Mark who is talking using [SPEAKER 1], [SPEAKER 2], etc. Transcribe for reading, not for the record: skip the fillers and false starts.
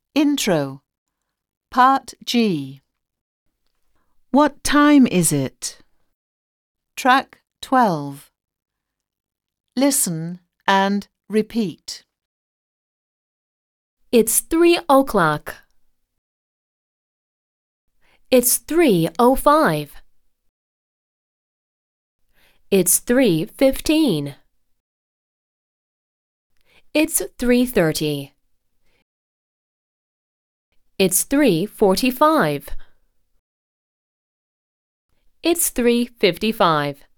[SPEAKER 1] Intro, Part G. What time is it? Track 12. Listen and repeat.
[SPEAKER 2] It's 3 o'clock. It's 3:05. It's 3:15. It's 3:30. It's 3:45. It's 3:55.